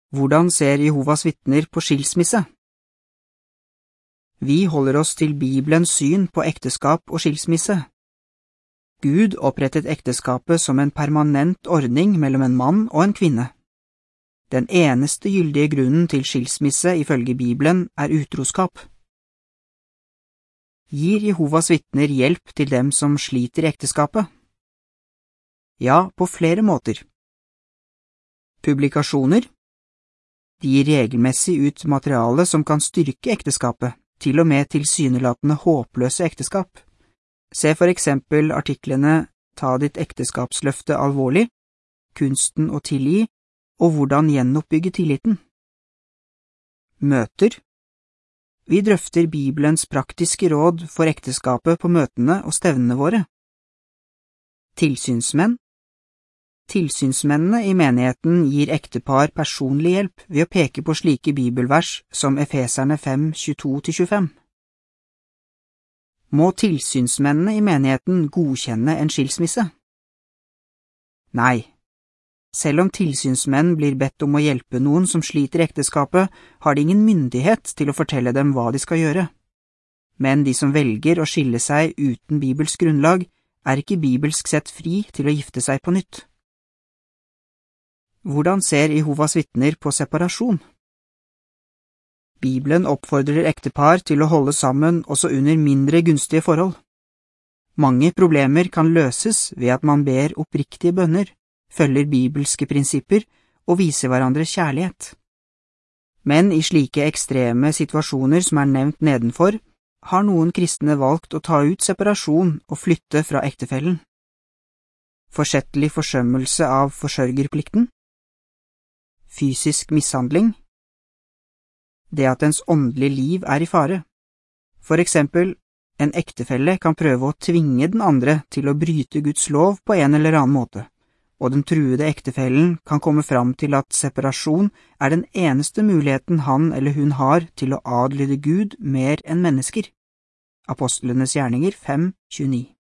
Hvordan ser Jehovas vitner på skilsmisse? Vi holder oss til Bibelens syn på ekteskap og skilsmisse. Gud opprettet ekteskapet som en permanent ordning mellom en mann og en kvinne. Den eneste gyldige grunnen til skilsmisse ifølge Bibelen er utroskap. Gir Jehovas vitner hjelp til dem som sliter i ekteskapet? Ja, på flere måter. Publikasjoner. De gir regelmessig ut materiale som kan styrke ekteskapet, til og med tilsynelatende håpløse ekteskap. Se for eksempel artiklene Ta ditt ekteskapsløfte alvorlig, Kunsten å tilgi, og Hvordan gjenoppbygge tilliten. Møter. Vi drøfter Bibelens praktiske råd for ekteskapet på møtene og stevnene våre. Tilsynsmenn. Tilsynsmennene i menigheten gir ektepar personlig hjelp ved å peke på slike bibelvers som Efeserne 5, 22-25. Må tilsynsmennene i menigheten godkjenne en skilsmisse? Nei. Selv om tilsynsmenn blir bedt om å hjelpe noen som sliter i ekteskapet, har de ingen myndighet til å fortelle dem hva de skal gjøre. Men de som velger å skille seg uten bibelsk grunnlag, er ikke bibelsk sett fri til å gifte seg på nytt. Hvordan ser Jehovas vitner på separasjon? Bibelen oppfordrer ektepar til å holde sammen også under mindre gunstige forhold. Mange problemer kan løses ved at man ber oppriktige bønner, følger bibelske prinsipper og viser hverandre kjærlighet. Men i slike ekstreme situasjoner som er nevnt nedenfor, har noen kristne valgt å ta ut separasjon og flytte fra ektefellen. Forsettlig forsømmelse av forsørgerplikten. Fysisk mishandling. Det at ens åndelige liv er i fare. For eksempel, en ektefelle kan prøve å tvinge den andre til å bryte Guds lov på en eller annen måte, og den truede ektefellen kan komme fram til at separasjon er den eneste muligheten han eller hun har til å adlyde Gud mer enn mennesker. Apostlenes gjerninger 5:29.